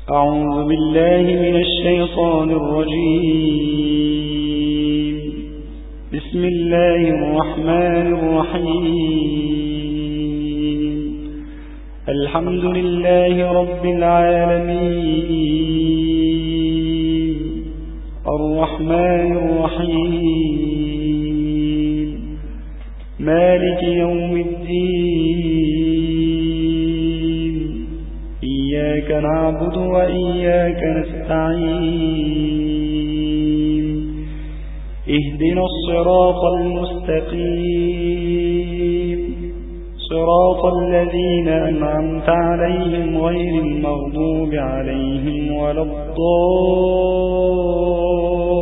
أعوذ بالله من الشيطان الرجيم. بسم الله الرحمن الرحيم. الحمد لله رب العالمين، الرحمن الرحيم، مالك يوم الدين، إياك نعبد وإياك نستعين، اهدنا الصراط المستقيم، صراط الذين أنعمت عليهم غير المغضوب عليهم ولا الضالين.